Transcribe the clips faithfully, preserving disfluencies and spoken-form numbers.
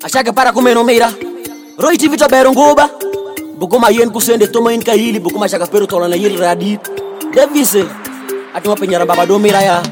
Achaka para kumeno mira Roy T V to bero ngoba Bukuma yen kusende toma in kahili Bukuma chaka pero tola na yil radit Devise Atuma penyara baba do mira ya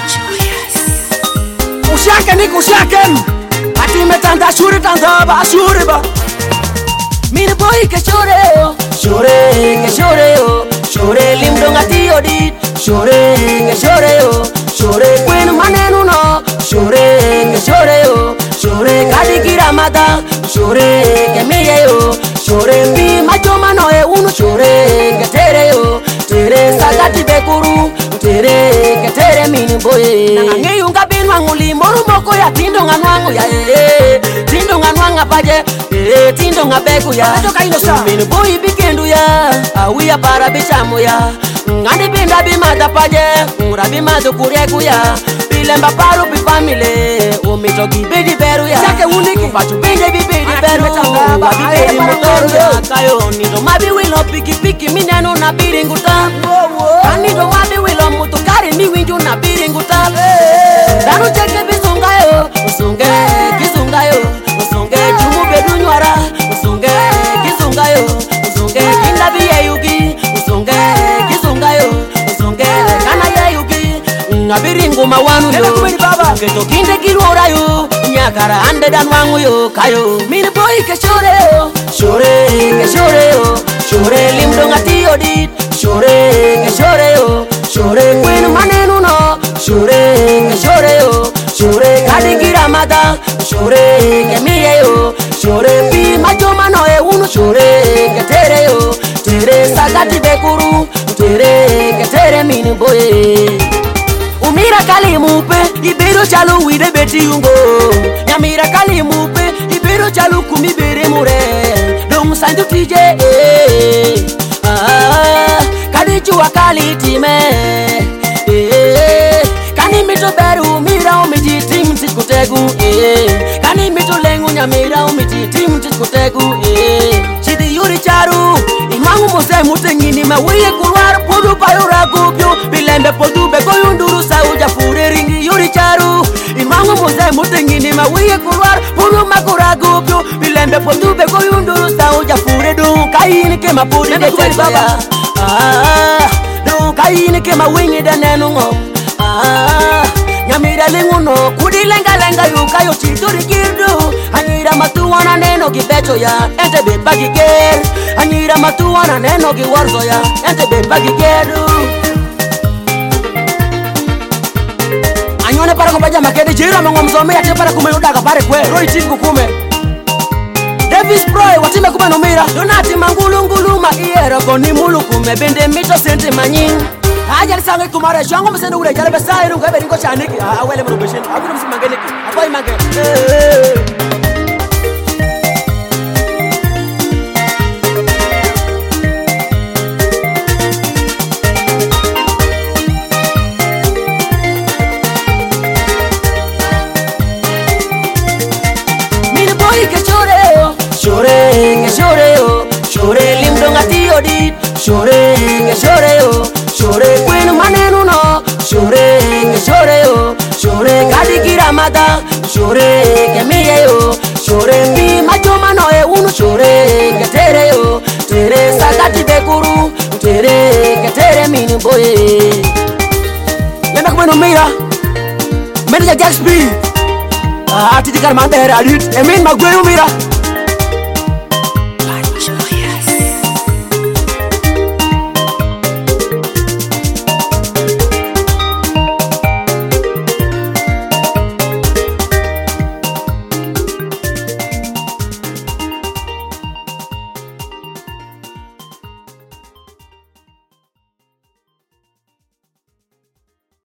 Ushake ni kushaken Ati metanda shuri tanda ba shuri ba Mini boy ke shore yo Shore ke shore yo Shore limdo ngati odit Shore ke shore yo Shore kwenu manenu no Shore ke shore yo Shore kadi kiramata Shore ke miye yo Shore mi majoma no e uno Shore ke tere yo Tere sagati bekuru Tere ke tere mini boy Nangange yunga binwa nguli Moru moko ya tindo nganwangu ya eh Tindo nganwanga paje Eh tindo ngabeku ya Mini boy bikendu ya Awi ya para bichamu ya Ngani binda bimata paje Ngura bimata kureku ya Bilemba paru bi family Umito gibidi beru ya Sake uniki Pachu binde bibidi beru Wabibidi motoru ya Kayo nido mabi wilo piki piki Minenu na biringuta Kanido wabi wilo mutukari Miwinju na biringuta Danu cheke bisunga yo Usunge kisunga yo Usunge jumu bedu nywara Usunge kisunga yo Usunge kinda biye yuki Usunge kisunga yo Usunge kana ye yuki Ngabiringu mawanu yo Keto kinde kirora yo Nyakara ande dan wangu yo Kayo Mini boy ke shore yo Shore ke shore yo Shore limdo ngati odit Shore ke shore yo Shore kwenu manenu no Shore ke shore yo Shore kadi kiramata Shore ke miye yo Shore pi majoma no e uno Shore ke tere yo Tere sagati bekuru Tere ke tere mini boy Umira kali mupe, ibero chalu wide beti yungo Nyamira kali mupe, ibero chalu kumi bere mure Dong sanju tije eh Ah, kadi chua kali time Eh, kani mito beru mira umiji tim tiskutegu Eh, kani mito lengu nyamira umiji tim tiskutegu Eh, chidi yuri charu Imangu mose mutengini mawiye kulwar Pudu payura gubyo Bilembe podu beko yunduru sauja fure ringi yuri charu Imangu mose mutengini mawiye kulwar Pudu makura gubyo Bilembe podu beko yunduru sauja fure Dung kaini ke mapudi de baba Ah, dung kaini ke mawingi de nenungo Ah, nyamira linguno Kudi lenga lenga yuka yo chituri girdu Anyira matuwana neno gibecho ya Ente bebagi ger Anyira matuwana neno giwarzo ya Ente bebagi geru Anyone para kumpaja makede jira Mungo mzome ya para kumenudaga pare kwe Roy T V kukume Davis Proy watime kume nomira Donati mangulu ngulu ma iero Koni mulu kume bende mito sente manyin Ajali sangi kumare Shango msende ule jale besa iru Ngebe ringo chaniki Awele mru beshin Akuna msi mangeniki Akwa imange Mini boy ke shore yo Shore ke shore yo Shore limdo ngati odit Shore ke shore yo Shore kwenu manenu no Shore ke shore yo Shore kadi kiramata Shore ke miye yo Shore mi majoma no e uno Shore ke tere yo Tere sagati bekuru Tere ke tere mini boy Lema kumeno mira Mene ya Jax B Ah, titi karmanda hera adit Emin magwe umira